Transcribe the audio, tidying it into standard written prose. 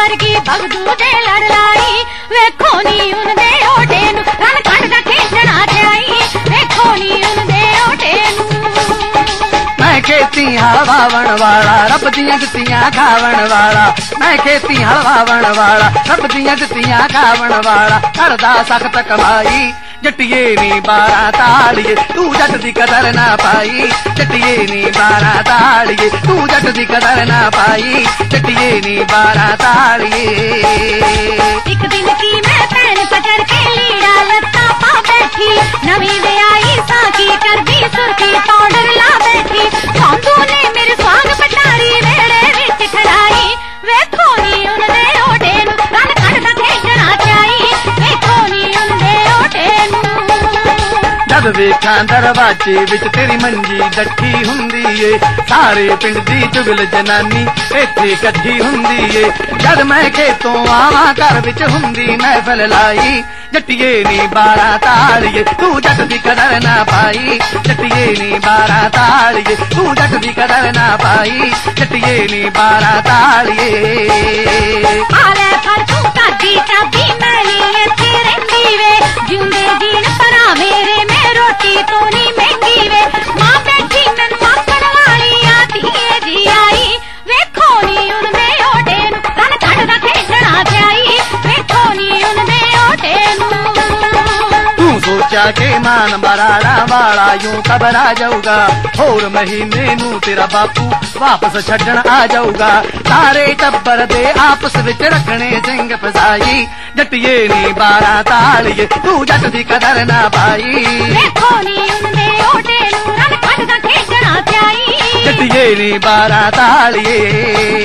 वर्गी भगदू दे लड़ लाई वेखो नी उनदे ओटे नू रन खंड दा खेचना जाई वेखो नी उनदे ओटे नू मैं खेती हलवावण वाला रब दियां जुत्तियां खावण वाला मैं खेती हलवावण वाला रब दियां जुत्तियां खावण वाला करदा सख्त कमाई जट्टिए नी 12 तालिए तू जट दी कदर ना पाई जट्टिए नी 12 तालिए तू जट दी कदर ना पाई जट्टिए नी 12 तालिए एक दिन की मैं पैन पकड़ के लीड़ा लत्ता पा बैठी नवी ब्याई साकी कर दी सुर्खी पाउडर ला बैठी साधु ने मेरे स्वाग पटारी वेड़े विच खड़ाई वेखो नी उनदे ओटे नू रन खंड दा खेचना चाई वेखो नी उनदे ओटे नू जद वेखां दरवाजे विच तेरी मंजी डट्ठी हुंदी ए सारे पिंड दी चुगल जनानी इत्थे इकट्ठी हुंदी ए जद मैं खेतों आवां घर विच हुंदी महफिल लाई जट्टिए नी 12 तालिए तू जट दी कदर ना पाई जट्टिए नी 12 तालिए तू जट दी कदर ना पाई जट्टिए नी 12 तालिए आले फर तू कादी चाबी मैली इत्थे रहिंदी वे जिंदे जीन परा मेरे में रोटी तो नी महंगी वे मां बैठी मैनू आखण वाली आती जी आई वेखो नी उनदे ओटे नू रन खंड दा खेचना चाई वेखो नी उनदे ओटे नू तू सोचा के मान बराड़ा वाला यूं घबरा जाऊगा होर महीने नू तेरा बापू वापस छड्डण आ जाऊगा सारे टब्बर दे आपस विच रखने सिंग फसाई जट्टिए नी 12 तालिए तू जट दी कदर ना पाई वेखो नी उनदे ओटे नू रन खंड दा खेचना चाई जट्टिए नी 12 तालिए